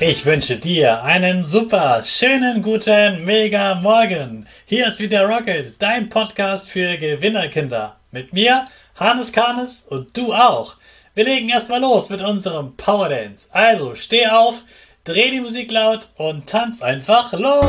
Ich wünsche dir einen super, schönen, guten, mega Morgen. Hier ist wieder Rocket, dein Podcast für Gewinnerkinder. Mit mir, Hannes Karnes und du auch. Wir legen erstmal los mit unserem Power Dance. Also steh auf, dreh die Musik laut und tanz einfach los.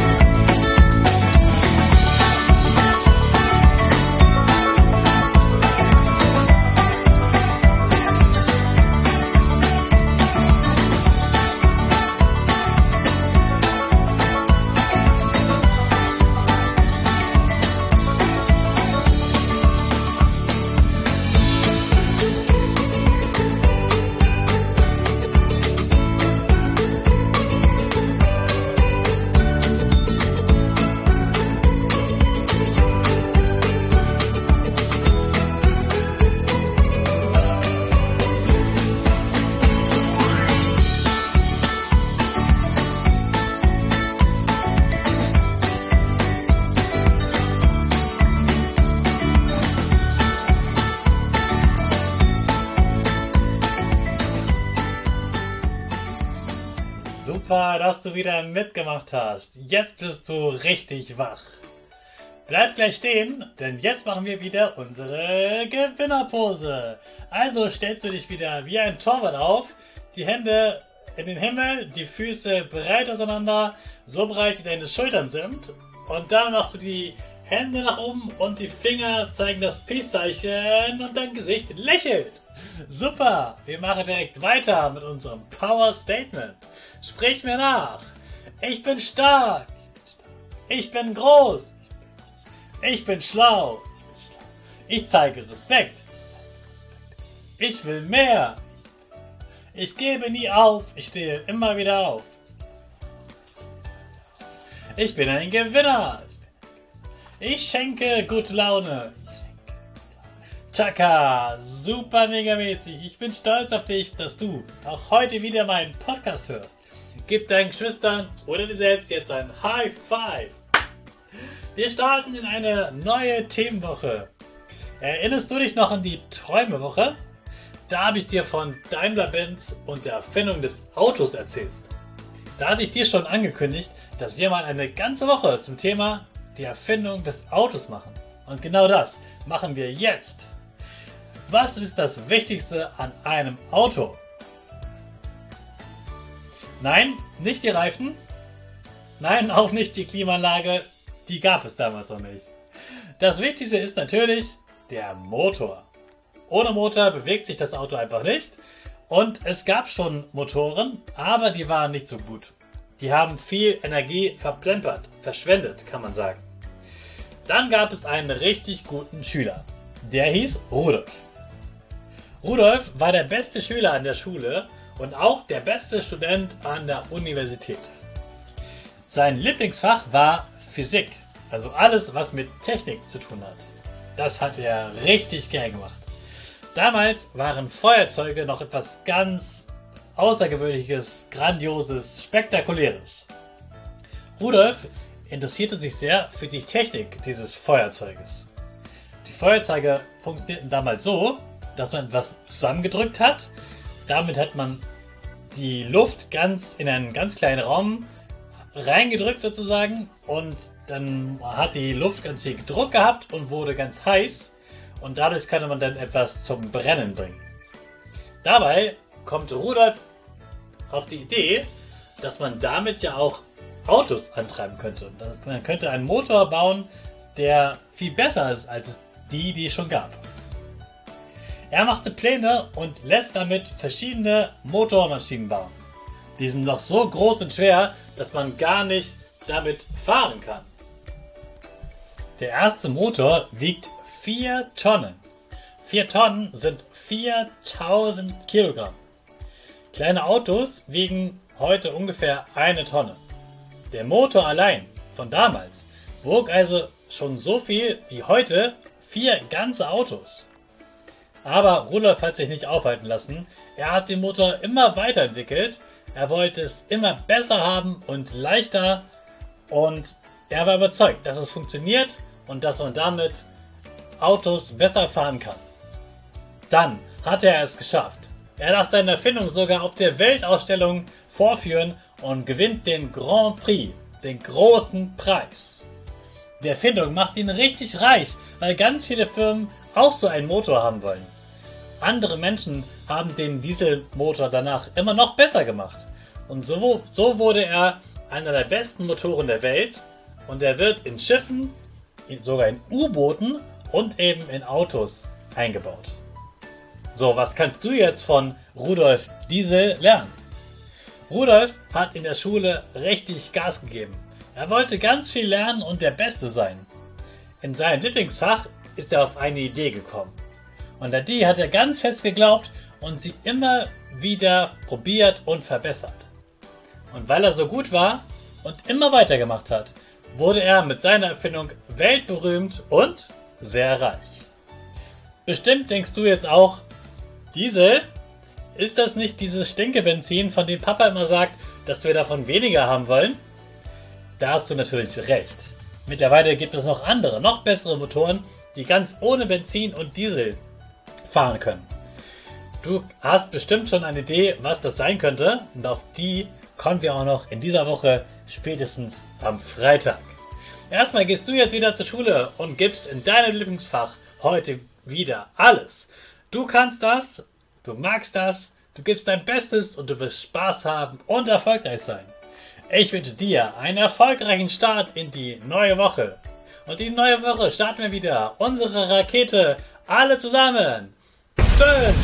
Super, dass du wieder mitgemacht hast. Jetzt bist du richtig wach. Bleib gleich stehen, denn jetzt machen wir wieder unsere Gewinnerpose. Also stellst du dich wieder wie ein Torwart auf, die Hände in den Himmel, die Füße breit auseinander, so breit wie deine Schultern sind. Und dann machst du die Hände nach oben und die Finger zeigen das Peace-Zeichen und dein Gesicht lächelt. Super, wir machen direkt weiter mit unserem Power Statement. Sprich mir nach. Ich bin stark. Ich bin groß. Ich bin schlau. Ich zeige Respekt. Ich will mehr. Ich gebe nie auf. Ich stehe immer wieder auf. Ich bin ein Gewinner. Ich schenke gute Laune. Chaka, super mega mäßig. Ich bin stolz auf dich, dass du auch heute wieder meinen Podcast hörst. Gib deinen Geschwistern oder dir selbst jetzt ein High Five. Wir starten in eine neue Themenwoche. Erinnerst du dich noch an die Träumewoche? Da habe ich dir von Daimler-Benz und der Erfindung des Autos erzählt. Da hatte ich dir schon angekündigt, dass wir mal eine ganze Woche zum Thema die Erfindung des Autos machen. Und genau das machen wir jetzt. Was ist das Wichtigste an einem Auto? Nein, nicht die Reifen. Nein, auch nicht die Klimaanlage. Die gab es damals noch nicht. Das Wichtigste ist natürlich der Motor. Ohne Motor bewegt sich das Auto einfach nicht. Und es gab schon Motoren, aber die waren nicht so gut. Die haben viel Energie verplempert, verschwendet, kann man sagen. Dann gab es einen richtig guten Schüler. Der hieß Rudolf. Rudolf war der beste Schüler an der Schule und auch der beste Student an der Universität. Sein Lieblingsfach war Physik, also alles, was mit Technik zu tun hat. Das hat er richtig gern gemacht. Damals waren Feuerzeuge noch etwas ganz Außergewöhnliches, Grandioses, Spektakuläres. Rudolf interessierte sich sehr für die Technik dieses Feuerzeuges. Die Feuerzeuge funktionierten damals so, dass man etwas zusammengedrückt hat. Damit hat man die Luft in einen ganz kleinen Raum reingedrückt sozusagen und dann hat die Luft ganz viel Druck gehabt und wurde ganz heiß und dadurch konnte man dann etwas zum Brennen bringen. Dabei kommt Rudolf auf die Idee, dass man damit ja auch Autos antreiben könnte. Man könnte einen Motor bauen, der viel besser ist als die es schon gab. Er machte Pläne und lässt damit verschiedene Motormaschinen bauen. Die sind noch so groß und schwer, dass man gar nicht damit fahren kann. Der erste Motor wiegt 4 Tonnen. 4 Tonnen sind 4000 Kilogramm. Kleine Autos wiegen heute ungefähr 1 Tonne. Der Motor allein von damals wog also schon so viel wie heute 4 ganze Autos. Aber Rudolf hat sich nicht aufhalten lassen. Er hat den Motor immer weiterentwickelt. Er wollte es immer besser haben und leichter. Und er war überzeugt, dass es funktioniert und dass man damit Autos besser fahren kann. Dann hat er es geschafft. Er hat seine Erfindung sogar auf der Weltausstellung vorführen und gewinnt den Grand Prix, den großen Preis. Die Erfindung macht ihn richtig reich, weil ganz viele Firmen auch so einen Motor haben wollen. Andere Menschen haben den Dieselmotor danach immer noch besser gemacht. Und so wurde er einer der besten Motoren der Welt und er wird in Schiffen, sogar in U-Booten und eben in Autos eingebaut. So, was kannst du jetzt von Rudolf Diesel lernen? Rudolf hat in der Schule richtig Gas gegeben. Er wollte ganz viel lernen und der Beste sein. In seinem Lieblingsfach ist er auf eine Idee gekommen. Und an die hat er ganz fest geglaubt und sie immer wieder probiert und verbessert. Und weil er so gut war und immer weitergemacht hat, wurde er mit seiner Erfindung weltberühmt und sehr reich. Bestimmt denkst du jetzt auch, Diesel, ist das nicht dieses Stinkebenzin, von dem Papa immer sagt, dass wir davon weniger haben wollen? Da hast du natürlich recht. Mittlerweile gibt es noch andere, noch bessere Motoren, die ganz ohne Benzin und Diesel fahren können. Du hast bestimmt schon eine Idee, was das sein könnte, und auf die kommen wir auch noch in dieser Woche, spätestens am Freitag. Erstmal gehst du jetzt wieder zur Schule und gibst in deinem Lieblingsfach heute wieder alles. Du kannst das, du magst das, du gibst dein Bestes und du wirst Spaß haben und erfolgreich sein. Ich wünsche dir einen erfolgreichen Start in die neue Woche. Und die neue Woche starten wir wieder unsere Rakete alle zusammen. 5,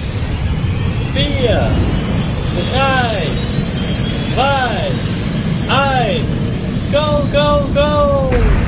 4, 3, 2, 1, go, go, go!